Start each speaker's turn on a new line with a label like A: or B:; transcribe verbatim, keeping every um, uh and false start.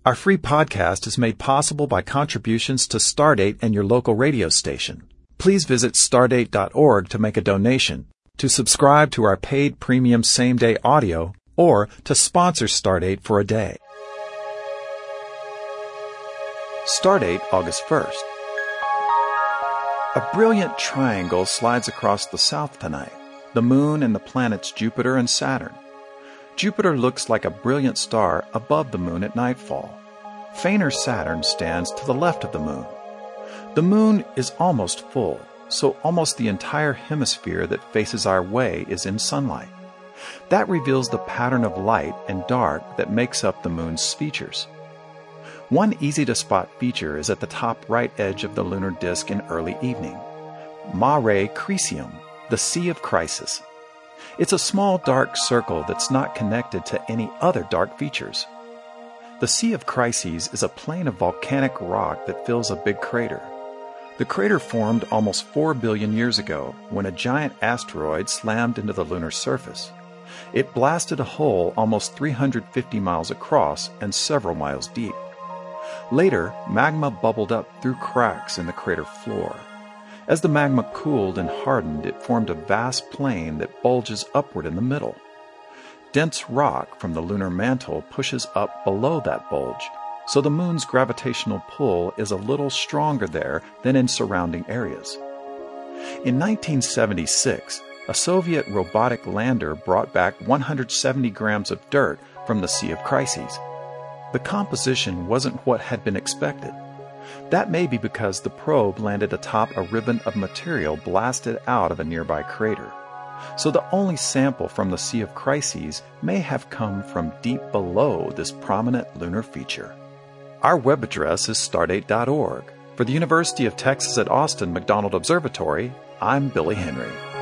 A: Our free podcast is made possible by contributions to Stardate and your local radio station. Please visit stardate dot org to make a donation, to subscribe to our paid premium same-day audio, or to sponsor Stardate for a day. Stardate, August first. A brilliant triangle slides across the south tonight, the moon and the planets Jupiter and Saturn. Jupiter looks like a brilliant star above the moon at nightfall. Fainter Saturn stands to the left of the moon. The moon is almost full, so almost the entire hemisphere that faces our way is in sunlight. That reveals the pattern of light and dark that makes up the moon's features. One easy-to-spot feature is at the top right edge of the lunar disk in early evening. Mare Crisium, the Sea of Crisis. It's a small dark circle that's not connected to any other dark features. The Sea of Crises is a plain of volcanic rock that fills a big crater. The crater formed almost four billion years ago when a giant asteroid slammed into the lunar surface. It blasted a hole almost three hundred fifty miles across and several miles deep. Later, magma bubbled up through cracks in the crater floor. As the magma cooled and hardened, it formed a vast plain that bulges upward in the middle. Dense rock from the lunar mantle pushes up below that bulge, so the moon's gravitational pull is a little stronger there than in surrounding areas. In nineteen seventy-six, a Soviet robotic lander brought back one hundred seventy grams of dirt from the Sea of Crises. The composition wasn't what had been expected. That may be because the probe landed atop a ribbon of material blasted out of a nearby crater. So the only sample from the Sea of Crises may have come from deep below this prominent lunar feature. Our web address is stardate dot org. For the University of Texas at Austin McDonald Observatory, I'm Billy Henry.